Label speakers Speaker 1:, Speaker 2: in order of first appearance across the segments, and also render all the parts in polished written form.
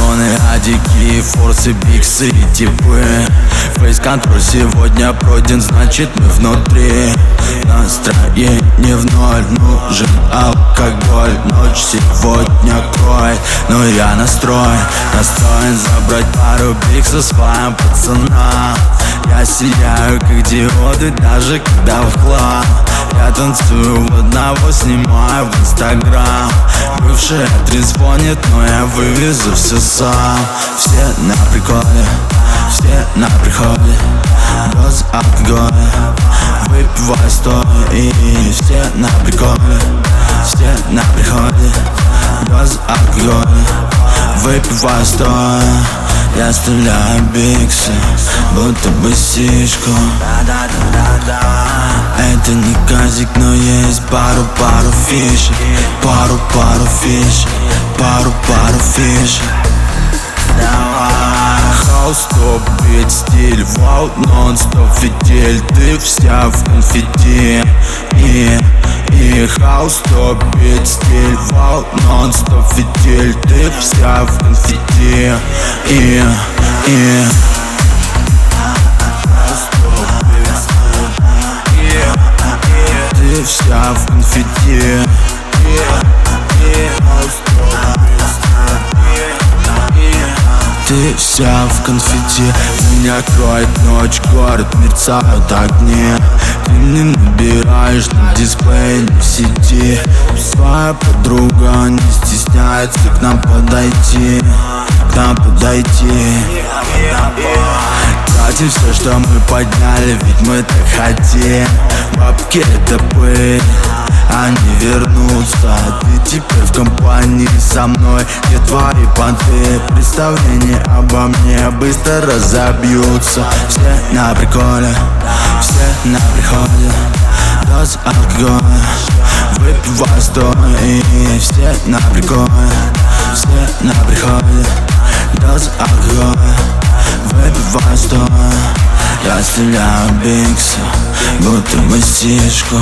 Speaker 1: Зоны, адики, форсы, биксы и типы. Фейс-контроль сегодня пройден, значит мы внутри. Настроение в ноль, нужен алкоголь. Ночь сегодня кроет, но я настроен забрать пару биксов своим пацанам. Я сияю как диоды, даже когда в хлам. Я танцую в одного, снимаю в Инстаграм. Бывшая трезвонит, но я вывезу все сам. Все на приколе, все на приходе. Без алкоголя, выпивай стоя. И все на приколе, все на приходе. Без алкоголя, выпивай стоя. Я стреляю биксы, будто бы сишку. Это не казик, но есть пару фишек. Пару фишек, пару фишек. Хаус, топ, бит, стиль, вау, нон-стоп, фитиль. Ты вся в конфетти. И хаус, топ, бит, стиль, вау, нон-стоп, фитиль. Ты вся в конфетти. Ты вся в конфетти. Ты вся в конфетти. Меня кроет ночь, город, мерцают огни. Ты мне набираешь на дисплее, не в сети. Своя подруга не стесняется к нам подойти. Тратим все, что мы подняли, ведь мы так хотим. Бабки это пыль, они вернутся. Ты теперь в компании со мной, где твои понты. Представления обо мне быстро разобьются. Все на приколе, все на приходе. Доз алкоголя, выпивай стоя. И все на приколе, все на приходе. Доз алкоголя, выпивай стоя. Я стреляю биксы, будто бы сишку.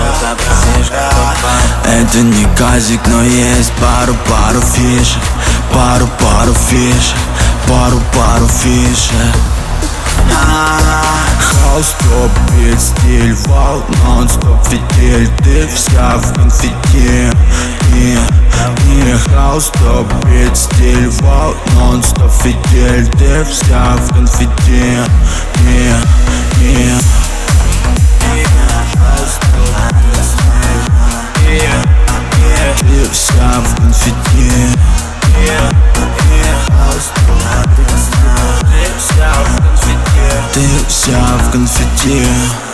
Speaker 1: Это не казик, но есть пару фишек. Пару фишек, пару фишек. Хаус, топ, бит, стиль, вау, нон-стоп, фитиль. Ты вся в конфетти. И хаус, топ, бит, стиль, вау, нон-стоп, фитиль. Ты вся в конфетти. Ты вся в конфетти. Ты вся в конфетти.